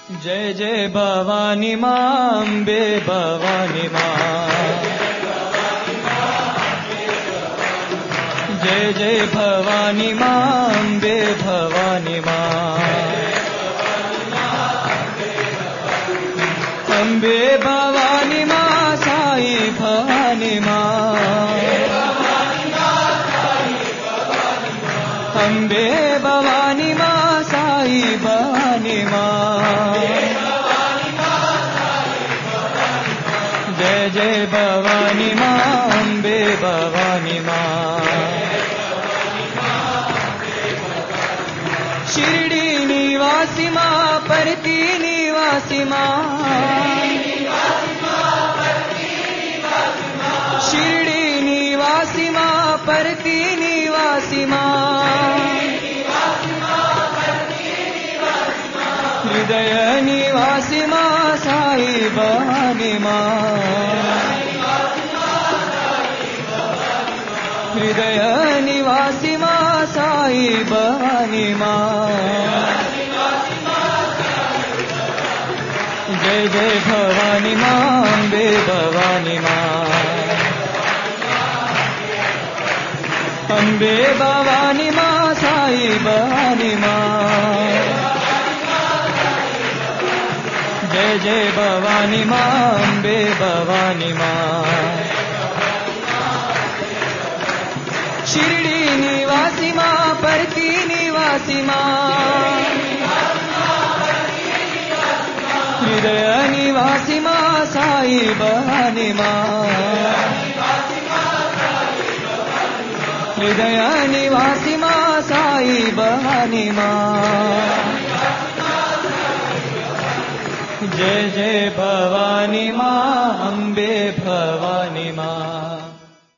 जय जय भवानी माँ, अम्बे भवानी माँ। जय जय भवानी माँ, अम्बे भवानी माँ। अम्बे भवानी माँ, साई भवानी माँ। अम्बे भवानी माँ, साई भवानी माँ। जय जय भवानी माँ, अम्बे भवानी माँ। शिरडी निवासी माँ, परती निवासी माँ। शिरडी निवासी माँ, परती निवासी माँ। हृदय निवासी माँ, साई भवानी माँ। हृदय निवासी माँ, साई भवानी माँ। जय जय भवानी माँ, अम्बे भवानी माँ। अम्बे भवानी माँ, साई भवानी माँ। जय जय भवानी माँ, अम्बे भवानी माँ। शिरडी निवासी माँ, परती निवासी माँ। हृदय निवासी माँ, साई भवानी माँ। हृदय निवासी माँ, साई भवानी माँ। जय जय भवानी माँ, अम्बे भवानी माँ।